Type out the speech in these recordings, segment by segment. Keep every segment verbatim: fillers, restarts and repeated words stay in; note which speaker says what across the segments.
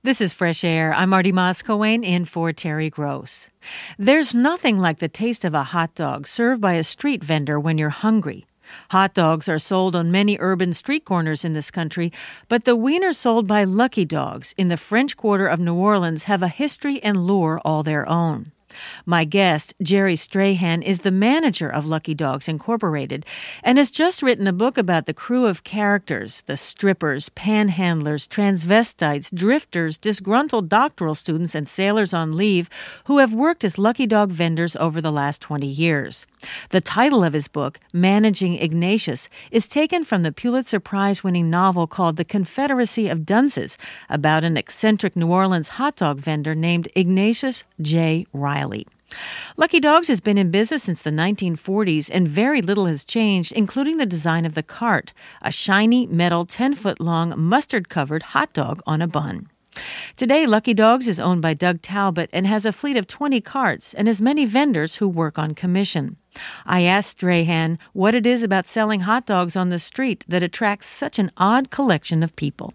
Speaker 1: This is Fresh Air. I'm Marty Moscowain in for Terry Gross. There's nothing like the taste of a hot dog served by a street vendor when you're hungry. Hot dogs are sold on many urban street corners in this country, but the wieners sold by Lucky Dogs in the French Quarter of New Orleans have a history and lure all their own. My guest, Jerry Strahan, is the manager of Lucky Dogs Incorporated and has just written a book about the crew of characters, the strippers, panhandlers, transvestites, drifters, disgruntled doctoral students, and sailors on leave who have worked as Lucky Dog vendors over the last twenty years. The title of his book, Managing Ignatius, is taken from the Pulitzer Prize-winning novel called The Confederacy of Dunces, about an eccentric New Orleans hot dog vendor named Ignatius J. Riley. Lucky Dogs has been in business since the nineteen forties, and very little has changed, including the design of the cart, a shiny, metal, ten-foot-long, mustard-covered hot dog on a bun. Today, Lucky Dogs is owned by Doug Talbot and has a fleet of twenty carts and as many vendors who work on commission. I asked Strahan what it is about selling hot dogs on the street that attracts such an odd collection of people.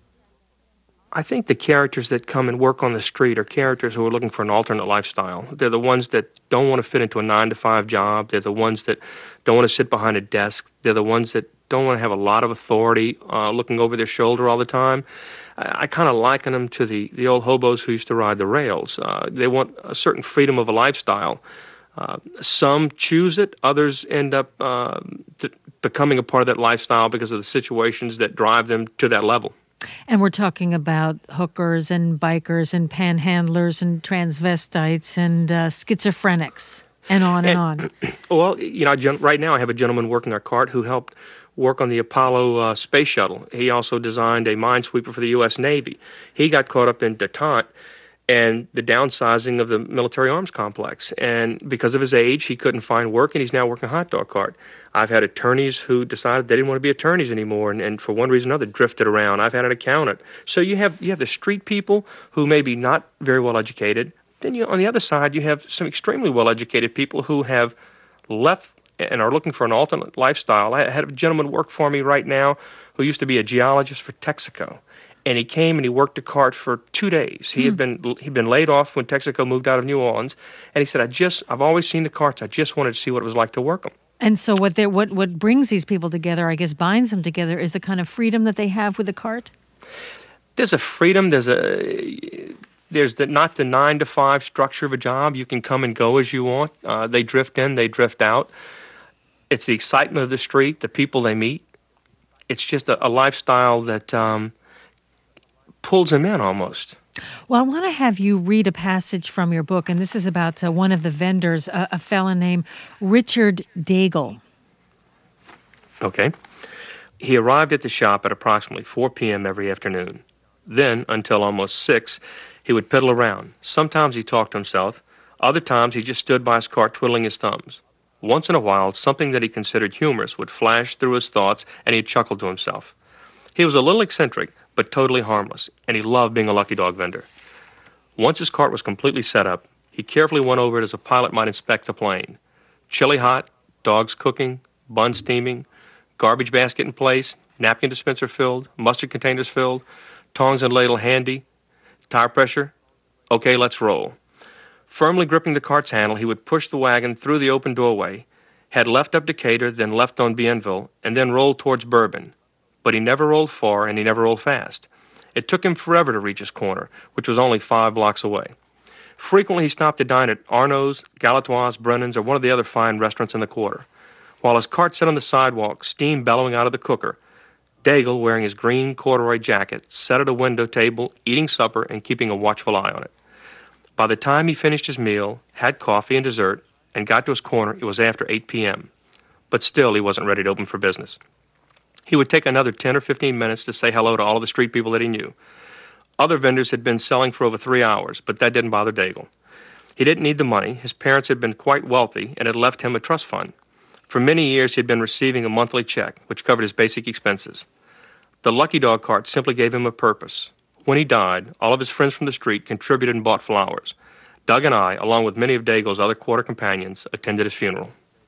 Speaker 2: I think the characters that come and work on the street are characters who are looking for an alternate lifestyle. They're the ones that don't want to fit into a nine to five job. They're the ones that don't want to sit behind a desk. They're the ones that don't want to have a lot of authority uh, looking over their shoulder all the time. I, I kind of liken them to the, the old hobos who used to ride the rails. Uh, they want a certain freedom of a lifestyle. Uh, some choose it. Others end up uh, th- becoming a part of that lifestyle because of the situations that drive them to that level.
Speaker 1: And we're talking about hookers and bikers and panhandlers and transvestites and uh, schizophrenics and on and, and on.
Speaker 2: Well, you know, right now I have a gentleman working our cart who helped work on the Apollo uh, space shuttle. He also designed a minesweeper for the U S Navy. He got caught up in detente and the downsizing of the military arms complex. And because of his age, he couldn't find work, and he's now working a hot dog cart. I've had attorneys who decided they didn't want to be attorneys anymore, and, and for one reason or another drifted around. I've had an accountant. So you have you have the street people who may be not very well educated. Then you, on the other side, you have some extremely well educated people who have left and are looking for an alternate lifestyle. I had a gentleman work for me right now who used to be a geologist for Texaco. And he came and he worked a cart for two days. He hmm. had been he'd been laid off when Texaco moved out of New Orleans, and he said, "I just I've always seen the carts. I just wanted to see what it was like to work them."
Speaker 1: And so, what they what what brings these people together, I guess, binds them together, is the kind of freedom that they have with the cart.
Speaker 2: There's a freedom. There's a there's the not the nine to five structure of a job. You can come and go as you want. Uh, they drift in, they drift out. It's the excitement of the street, the people they meet. It's just a, a lifestyle that. Um, pulls him in almost.
Speaker 1: Well, I want to have you read a passage from your book, and this is about uh, one of the vendors, uh, a fellow named Richard Daigle.
Speaker 2: Okay. He arrived at the shop at approximately four p.m. every afternoon. Then, until almost six, he would piddle around. Sometimes he talked to himself. Other times he just stood by his cart twiddling his thumbs. Once in a while, something that he considered humorous would flash through his thoughts, and he'd chuckle to himself. He was a little eccentric, but totally harmless, and he loved being a Lucky Dog vendor. Once his cart was completely set up, he carefully went over it as a pilot might inspect a plane. Chili hot, dogs cooking, buns steaming, garbage basket in place, napkin dispenser filled, mustard containers filled, tongs and ladle handy, tire pressure. Okay, let's roll. Firmly gripping the cart's handle, he would push the wagon through the open doorway, head left up Decatur, then left on Bienville, and then roll towards Bourbon. But he never rolled far, and he never rolled fast. It took him forever to reach his corner, which was only five blocks away. Frequently, he stopped to dine at Arnaud's, Galatoire's, Brennan's, or one of the other fine restaurants in the quarter. While his cart sat on the sidewalk, steam bellowing out of the cooker, Daigle, wearing his green corduroy jacket, sat at a window table, eating supper and keeping a watchful eye on it. By the time he finished his meal, had coffee and dessert, and got to his corner, it was after eight p.m. But still, he wasn't ready to open for business. He would take another ten or fifteen minutes to say hello to all of the street people that he knew. Other vendors had been selling for over three hours, but that didn't bother Daigle. He didn't need the money. His parents had been quite wealthy and had left him a trust fund. For many years, he had been receiving a monthly check, which covered his basic expenses. The Lucky Dog cart simply gave him a purpose. When he died, all of his friends from the street contributed and bought flowers. Doug and I, along with many of Daigle's other quarter companions, attended his funeral.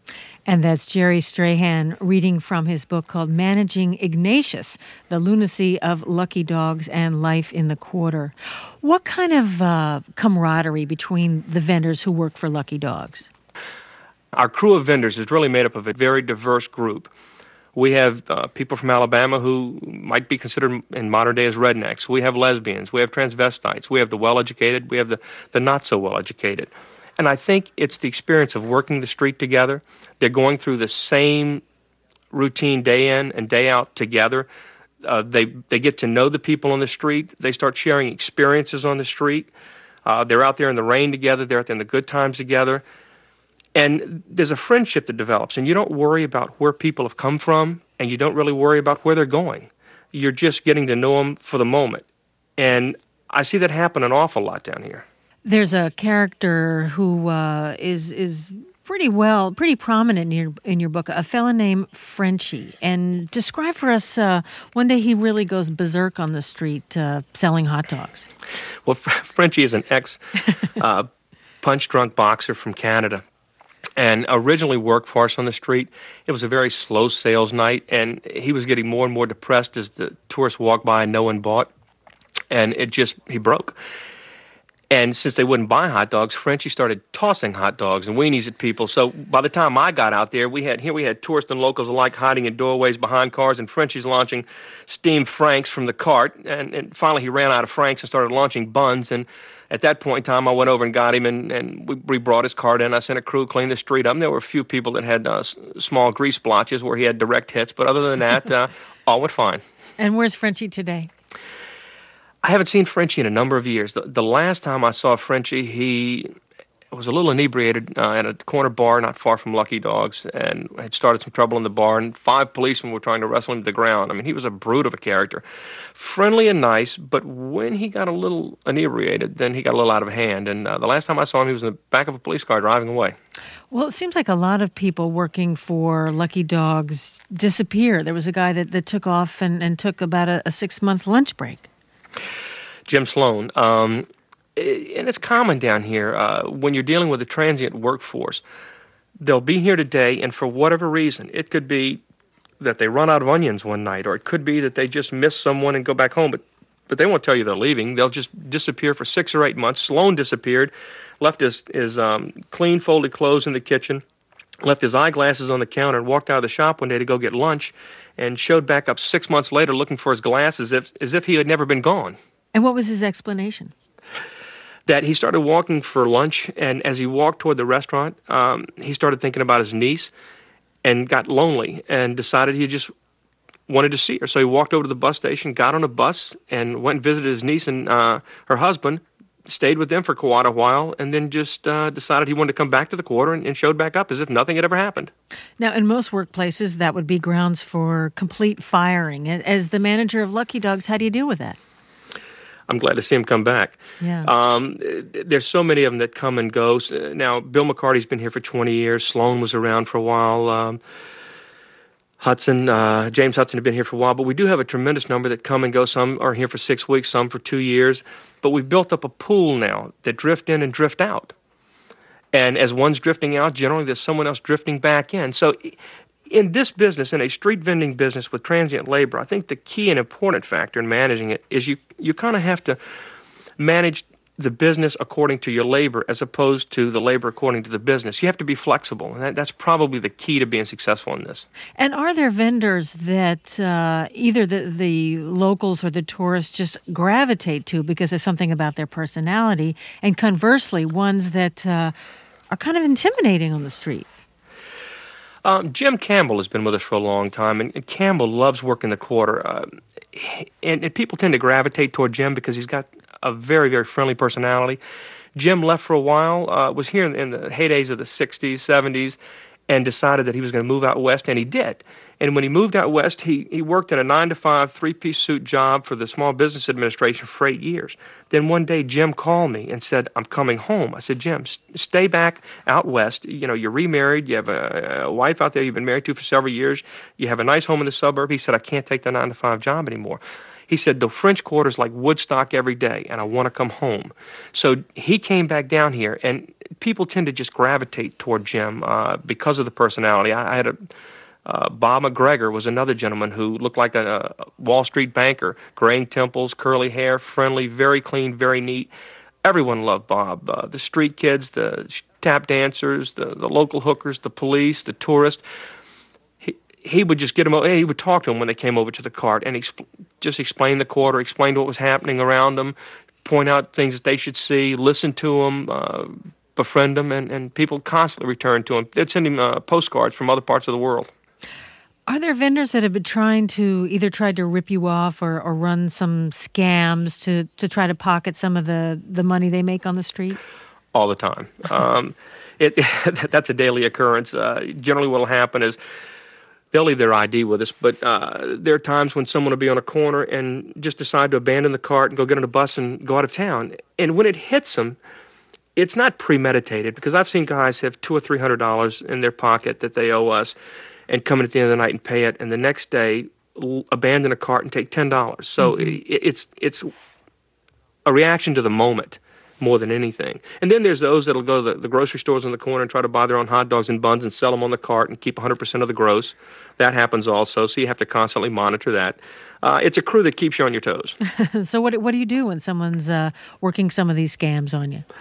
Speaker 1: And that's Jerry Strahan reading from his book called Managing Ignatius, The Lunacy of Lucky Dogs and Life in the Quarter. What kind of uh, camaraderie between the vendors who work for Lucky Dogs?
Speaker 2: Our crew of vendors is really made up of a very diverse group. We have uh, people from Alabama who might be considered in modern day as rednecks. We have lesbians. We have transvestites. We have the well-educated. We have the, the not-so-well-educated. And I think it's the experience of working the street together. They're going through the same routine day in and day out together. Uh, they they get to know the people on the street. They start sharing experiences on the street. Uh, they're out there in the rain together. They're out there in the good times together. And there's a friendship that develops, and you don't worry about where people have come from, and you don't really worry about where they're going. You're just getting to know them for the moment. And I see that happen an awful lot down here.
Speaker 1: There's a character who uh, is is pretty well, pretty prominent in your in your book, a fellow named Frenchie. And describe for us, uh, one day he really goes berserk on the street uh, selling hot dogs.
Speaker 2: Well, Frenchie is an ex uh, punch-drunk boxer from Canada, and originally worked for us on the street. It was a very slow sales night, and he was getting more and more depressed as the tourists walked by and no one bought, and it just, he broke. And since they wouldn't buy hot dogs, Frenchie started tossing hot dogs and weenies at people. So by the time I got out there, we had here we had tourists and locals alike hiding in doorways behind cars, and Frenchie's launching steamed Franks from the cart. And, and finally he ran out of Franks and started launching buns. And at that point in time, I went over and got him, and, and we, we brought his cart in. I sent a crew clean the street up. And there were a few people that had uh, s- small grease blotches where he had direct hits. But other than that, uh, all went fine.
Speaker 1: And where's Frenchie today?
Speaker 2: I haven't seen Frenchie in a number of years. The, the last time I saw Frenchie, he was a little inebriated uh, at a corner bar not far from Lucky Dogs and had started some trouble in the bar, and five policemen were trying to wrestle him to the ground. I mean, he was a brute of a character. Friendly and nice, but when he got a little inebriated, then he got a little out of hand. And uh, the last time I saw him, he was in the back of a police car driving away.
Speaker 1: Well, it seems like a lot of people working for Lucky Dogs disappear. There was a guy that, that took off and, and took about a, a six-month lunch break.
Speaker 2: Jim Sloan. Um, and it's common down here uh, when you're dealing with a transient workforce. They'll be here today, and for whatever reason, it could be that they run out of onions one night, or it could be that they just miss someone and go back home, but but they won't tell you they're leaving. They'll just disappear for six or eight months. Sloan disappeared, left his, his um, clean folded clothes in the kitchen, left his eyeglasses on the counter, and walked out of the shop one day to go get lunch, and showed back up six months later looking for his glasses as if, as if he had never been gone.
Speaker 1: And what was his explanation?
Speaker 2: That he started walking for lunch, and as he walked toward the restaurant, um, he started thinking about his niece and got lonely and decided he just wanted to see her. So he walked over to the bus station, got on a bus, and went and visited his niece and uh, her husband, stayed with them for quite a while, and then just uh, decided he wanted to come back to the quarter and, and showed back up as if nothing had ever happened.
Speaker 1: Now, in most workplaces, that would be grounds for complete firing. As the manager of Lucky Dogs, how do you deal with that?
Speaker 2: I'm glad to see him come back.
Speaker 1: Yeah.
Speaker 2: Um, there's so many of them that come and go. Now, Bill McCarty's been here for twenty years. Sloan was around for a while. Um, Hudson, uh, James Hudson had been here for a while. But we do have a tremendous number that come and go. Some are here for six weeks, some for two years. But we've built up a pool now that drift in and drift out. And as one's drifting out, generally there's someone else drifting back in. So in this business, in a street vending business with transient labor, I think the key and important factor in managing it is you, you kind of have to manage the business according to your labor as opposed to the labor according to the business. You have to be flexible, and that, that's probably the key to being successful in this.
Speaker 1: And are there vendors that uh, either the, the locals or the tourists just gravitate to because there's something about their personality, and conversely, ones that uh, are kind of intimidating on the street?
Speaker 2: Um, Jim Campbell has been with us for a long time, and, and Campbell loves working the quarter. Uh, and, and people tend to gravitate toward Jim because he's got a very, very friendly personality. Jim left for a while, uh, was here in, in the heydays of the sixties, seventies, and decided that he was going to move out west, and he did. And when he moved out west, he, he worked in a nine to five, three-piece suit job for the Small Business Administration for eight years. Then one day, Jim called me and said, I'm coming home. I said, Jim, st- stay back out west. You know, you're remarried. You have a, a wife out there you've been married to for several years. You have a nice home in the suburb. He said, I can't take the nine to five job anymore. He said, the French Quarter's like Woodstock every day, and I want to come home. So he came back down here, and people tend to just gravitate toward Jim uh, because of the personality. I, I had a uh, Bob McGregor was another gentleman who looked like a, a Wall Street banker, graying temples, curly hair, friendly, very clean, very neat. Everyone loved Bob. Uh, the street kids, the tap dancers, the, the local hookers, the police, the tourists. He, he would just get them. He would talk to them when they came over to the cart and exp- just explain the quarter, explain what was happening around them, point out things that they should see, listen to them, uh, befriend them, and, and people constantly returned to him. They'd send him uh, postcards from other parts of the world.
Speaker 1: Are there vendors that have been trying to either try to rip you off or, or run some scams to, to try to pocket some of the, the money they make on the street?
Speaker 2: All the time. Um, it, that's a daily occurrence. Uh, generally what will happen is they'll leave their I D with us, but uh, there are times when someone will be on a corner and just decide to abandon the cart and go get on a bus and go out of town. And when it hits them, it's not premeditated, because I've seen guys have two or three hundred dollars in their pocket that they owe us, and come in at the end of the night and pay it, and the next day l- abandon a cart and take ten dollars. So mm-hmm. it, it's it's a reaction to the moment more than anything. And then there's those that'll go to the, the grocery stores on the corner and try to buy their own hot dogs and buns and sell them on the cart and keep one hundred percent of the gross. That happens also, so you have to constantly monitor that. Uh, it's a crew that keeps you on your toes.
Speaker 1: So what what do you do when someone's uh, working some of these scams on you?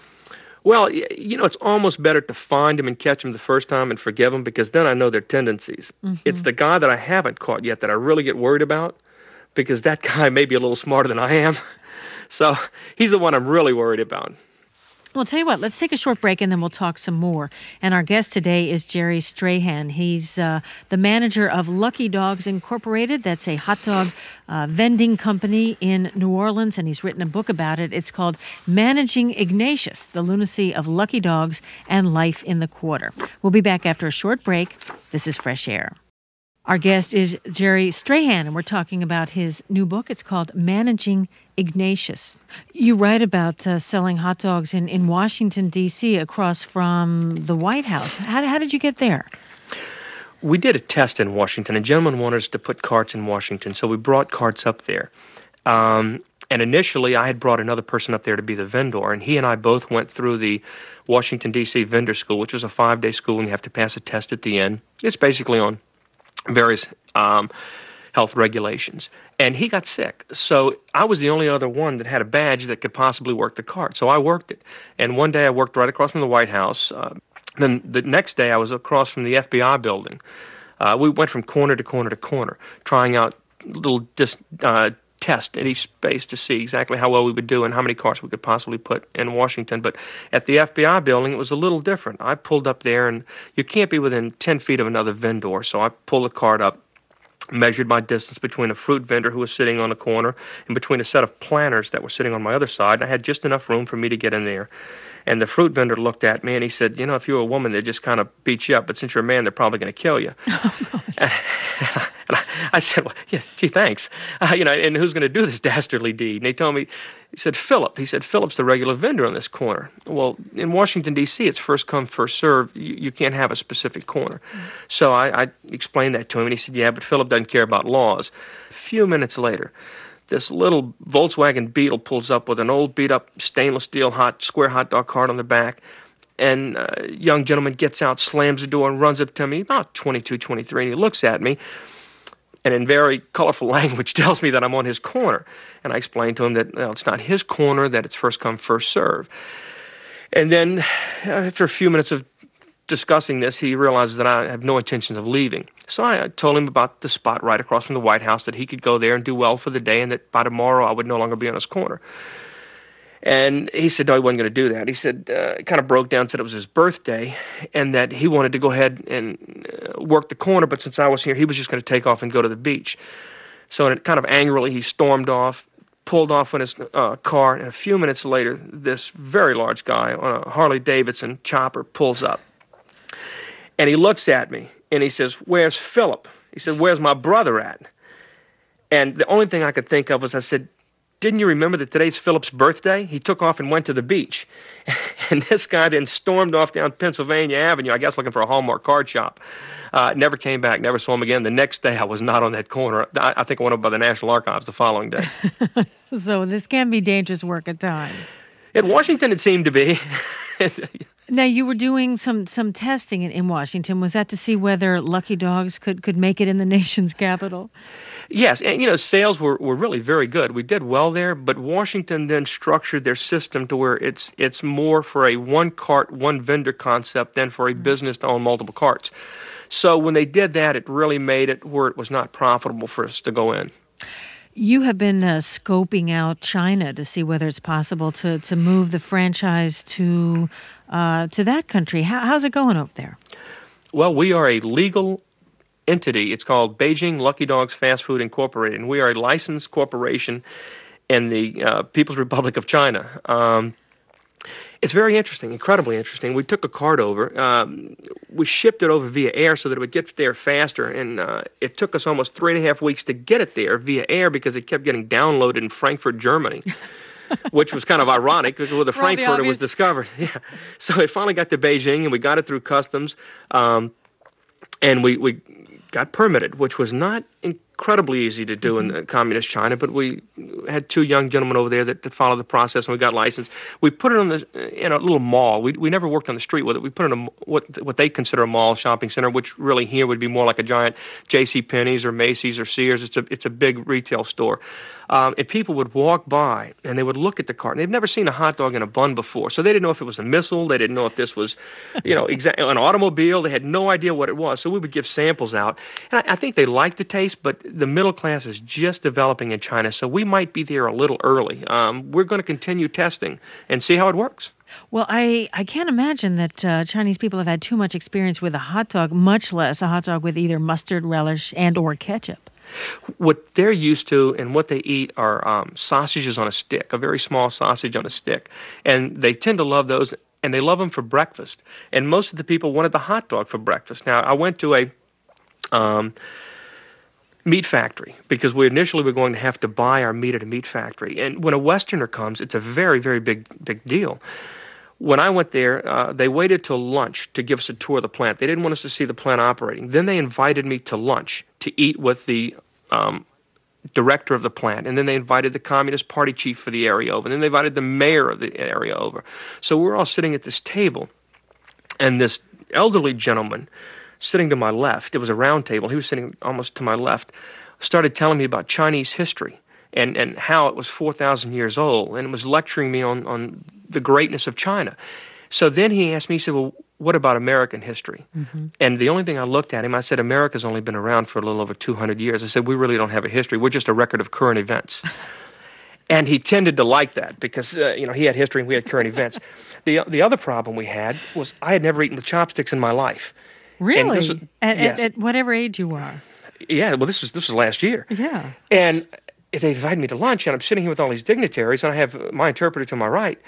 Speaker 2: Well, you know, it's almost better to find them and catch them the first time and forgive them, because then I know their tendencies. Mm-hmm. It's the guy that I haven't caught yet that I really get worried about, because that guy may be a little smarter than I am. So he's the one I'm really worried about.
Speaker 1: Well, tell you what, let's take a short break and then we'll talk some more. And our guest today is Jerry Strahan. He's uh, the manager of Lucky Dogs Incorporated. That's a hot dog uh, vending company in New Orleans, and he's written a book about it. It's called Managing Ignatius, The Lunacy of Lucky Dogs and Life in the Quarter. We'll be back after a short break. This is Fresh Air. Our guest is Jerry Strahan, and we're talking about his new book. It's called Managing Ignatius. You write about uh, selling hot dogs in, in Washington, D C, across from the White House. How, how did you get there?
Speaker 2: We did a test in Washington. A gentleman wanted us to put carts in Washington, so we brought carts up there. Um, and initially, I had brought another person up there to be the vendor, and he and I both went through the Washington, D C vendor school, which was a five-day school, and you have to pass a test at the end. It's basically on various um, health regulations. And he got sick. So I was the only other one that had a badge that could possibly work the cart. So I worked it. And one day I worked right across from the White House. Uh, then the next day I was across from the F B I building. Uh, we went from corner to corner to corner, trying out little dis- uh, tests in each space to see exactly how well we would do and how many carts we could possibly put in Washington. But at the F B I building, it was a little different. I pulled up there, and you can't be within ten feet of another vendor. So I pulled the cart up, measured my distance between a fruit vendor who was sitting on the corner and between a set of planters that were sitting on my other side. I had just enough room for me to get in there. And the fruit vendor looked at me and he said, you know, if you were a woman, they'd just kind of beat you up. But since you're a man, they're probably going to kill you. Oh, and I, I said, well, yeah, gee, thanks. Uh, you know, and who's going to do this dastardly deed? And he told me, he said, Philip. He said, Philip's the regular vendor on this corner. Well, in Washington, D C, it's first come, first served. You, you can't have a specific corner. Mm-hmm. So I, I explained that to him, and he said, yeah, but Philip doesn't care about laws. A few minutes later, this little Volkswagen Beetle pulls up with an old beat-up stainless steel hot square hot dog cart on the back, and a young gentleman gets out, slams the door, and runs up to me, about twenty-two, twenty-three, and he looks at me, and in very colorful language tells me that I'm on his corner. And I explained to him that, well, it's not his corner, that it's first come, first serve. And then after a few minutes of discussing this, he realizes that I have no intentions of leaving. So I told him about the spot right across from the White House, that he could go there and do well for the day, and that by tomorrow I would no longer be on his corner. And he said no, he wasn't going to do that. He said, uh, kind of broke down, said it was his birthday, and that he wanted to go ahead and uh, work the corner, but since I was here, he was just going to take off and go to the beach. So kind of angrily, he stormed off, pulled off in his uh, car, and a few minutes later, this very large guy on a Harley-Davidson chopper pulls up. And he looks at me, and he says, where's Philip? He said, where's my brother at? And the only thing I could think of was, I said, didn't you remember that today's Philip's birthday? He took off and went to the beach. And this guy then stormed off down Pennsylvania Avenue, I guess looking for a Hallmark card shop. Uh, never came back, never saw him again. The next day, I was not on that corner. I, I think I went up by the National Archives the following day.
Speaker 1: So this can be dangerous work at times.
Speaker 2: In Washington, it seemed to be.
Speaker 1: Now, you were doing some, some testing in, in Washington. Was that to see whether Lucky Dogs could, could make it in the nation's capital?
Speaker 2: Yes, and you know, sales were, were really very good. We did well there, but Washington then structured their system to where it's it's more for a one cart, one vendor concept than for a business to own multiple carts. So when they did that, it really made it where it was not profitable for us to go in.
Speaker 1: You have been uh, scoping out China to see whether it's possible to, to move the franchise to uh, to that country. How, how's it going over there?
Speaker 2: Well, we are a legal entity. It's called Beijing Lucky Dogs Fast Food Incorporated, and we are a licensed corporation in the uh, People's Republic of China. Um, it's very interesting, incredibly interesting. We took a cart over. Um, we shipped it over via air so that it would get there faster, and uh, it took us almost three and a half weeks to get it there via air because it kept getting downloaded in Frankfurt, Germany. Which was kind of ironic because with the Frankfurter was discovered. Yeah, so it finally got to Beijing, and we got it through customs, um, and we, we got permitted, which was not incredibly easy to do mm-hmm. in communist China, but we had two young gentlemen over there that, that followed the process, and we got licensed. We put it on the in a little mall. We we never worked on the street with it. We put it in a, what what they consider a mall shopping center, which really here would be more like a giant J C Penney's or Macy's or Sears. It's a it's a big retail store. Um, and people would walk by, and they would look at the cart. And they'd never seen a hot dog in a bun before, so they didn't know if it was a missile. They didn't know if this was, you know, exa- an automobile. They had no idea what it was. So we would give samples out. And I, I think they liked the taste, but the middle class is just developing in China, so we might be there a little early. Um, we're going to continue testing and see how it works.
Speaker 1: Well, I, I can't imagine that uh, Chinese people have had too much experience with a hot dog, much less a hot dog with either mustard, relish, and or ketchup.
Speaker 2: What they're used to and what they eat are um, sausages on a stick, a very small sausage on a stick. And they tend to love those, and they love them for breakfast. And most of the people wanted the hot dog for breakfast. Now, I went to a um, meat factory because we initially were going to have to buy our meat at a meat factory. And when a Westerner comes, it's a very, very big, big deal. When I went there, uh, they waited till lunch to give us a tour of the plant. They didn't want us to see the plant operating. Then they invited me to lunch to eat with the um, director of the plant. And then they invited the Communist Party chief for the area over. And then they invited the mayor of the area over. So we're all sitting at this table. And this elderly gentleman sitting to my left, it was a round table, he was sitting almost to my left, started telling me about Chinese history and, and how it was four thousand years old, and was lecturing me on, on the greatness of China. So then he asked me, he said, well, what about American history? Mm-hmm. And the only thing I looked at him, I said, America's only been around for a little over two hundred years. I said, we really don't have a history. We're just a record of current events. And he tended to like that because, uh, you know, he had history and we had current events. The the other problem we had was I had never eaten with chopsticks in my life.
Speaker 1: Really?
Speaker 2: Was,
Speaker 1: at,
Speaker 2: yes.
Speaker 1: at, at whatever age you are?
Speaker 2: Yeah, well, this was, this was last year.
Speaker 1: Yeah.
Speaker 2: And they invited me to lunch, and I'm sitting here with all these dignitaries, and I have my interpreter to my right.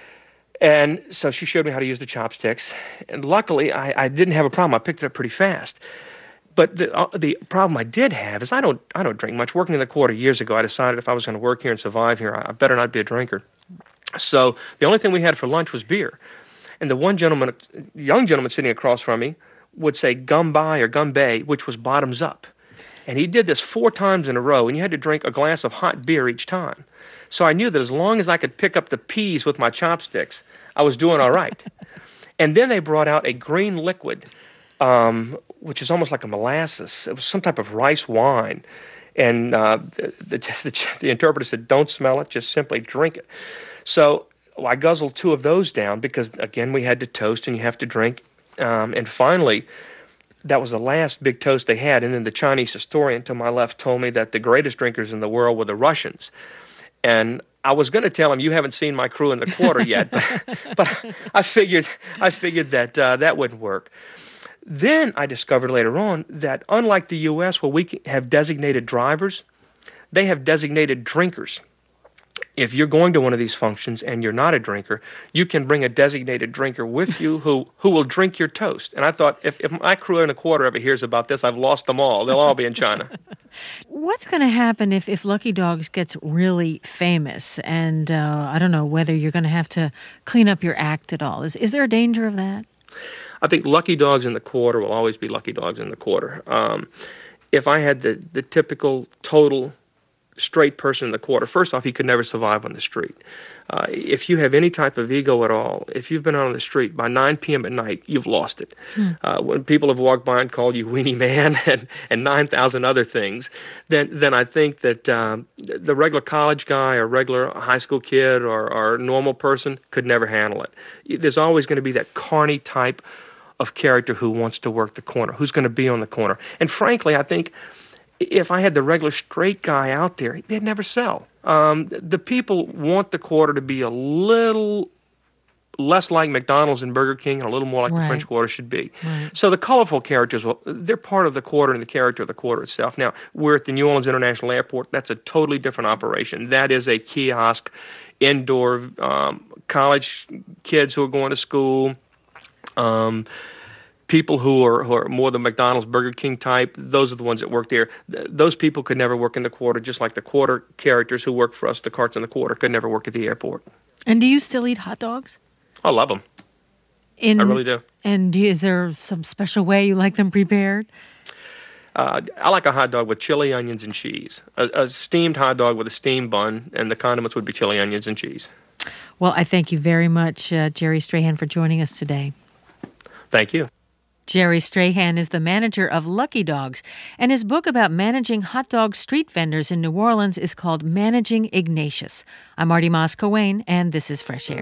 Speaker 2: And so she showed me how to use the chopsticks. And luckily, I, I didn't have a problem. I picked it up pretty fast. But the uh, the problem I did have is I don't I don't drink much. Working in the quarter years ago, I decided if I was going to work here and survive here, I, I better not be a drinker. So the only thing we had for lunch was beer. And the one gentleman, young gentleman sitting across from me, would say gumbai or gumbay, which was bottoms up. And he did this four times in a row, and you had to drink a glass of hot beer each time. So I knew that as long as I could pick up the peas with my chopsticks, I was doing all right. And then they brought out a green liquid, um, which is almost like a molasses. It was some type of rice wine. And uh, the, the, the, the interpreter said, don't smell it, just simply drink it. So well, I guzzled two of those down because, again, we had to toast and you have to drink. Um, and finally, that was the last big toast they had. And then the Chinese historian to my left told me that the greatest drinkers in the world were the Russians. And I was going to tell him, you haven't seen my crew in the quarter yet, but, but I figured I figured that uh, that wouldn't work. Then I discovered later on that unlike the U S where we have designated drivers, they have designated drinkers. If you're going to one of these functions and you're not a drinker, you can bring a designated drinker with you who, who will drink your toast. And I thought, if, if my crew in the quarter ever hears about this, I've lost them all. They'll all be in China.
Speaker 1: What's going to happen if, if Lucky Dogs gets really famous? And uh, I don't know whether you're going to have to clean up your act at all. Is, is there a danger of that?
Speaker 2: I think Lucky Dogs in the quarter will always be Lucky Dogs in the quarter. Um, if I had the, the typical total straight person in the quarter, first off, he could never survive on the street. Uh, if you have any type of ego at all, if you've been out on the street by nine p.m. at night, you've lost it. Hmm. Uh, when people have walked by and called you weenie man and, and nine thousand other things, then then I think that um, the regular college guy or regular high school kid or, or normal person could never handle it. There's always going to be that carny type of character who wants to work the corner, who's going to be on the corner. And frankly, I think if I had the regular straight guy out there, they'd never sell. Um, the people want the quarter to be a little less like McDonald's and Burger King and a little more like
Speaker 1: right.
Speaker 2: the French Quarter should be.
Speaker 1: Right.
Speaker 2: So the colorful characters, well, they're part of the quarter and the character of the quarter itself. Now, we're at the New Orleans International Airport. That's a totally different operation. That is a kiosk, indoor, um, college kids who are going to school, um, people who are, who are more the McDonald's, Burger King type, those are the ones that work there. Th- those people could never work in the quarter, just like the quarter characters who work for us, the carts in the quarter, could never work at the airport.
Speaker 1: And do you still eat hot dogs?
Speaker 2: I love them.
Speaker 1: In,
Speaker 2: I really do.
Speaker 1: And do you, is there some special way you like them prepared?
Speaker 2: Uh, I like a hot dog with chili, onions, and cheese. A, a steamed hot dog with a steamed bun, and the condiments would be chili, onions, and cheese.
Speaker 1: Well, I thank you very much, uh, Jerry Strahan, for joining us today.
Speaker 2: Thank you.
Speaker 1: Jerry Strahan is the manager of Lucky Dogs, and his book about managing hot dog street vendors in New Orleans is called Managing Ignatius. I'm Marty Moss-Cowain, and this is Fresh Air.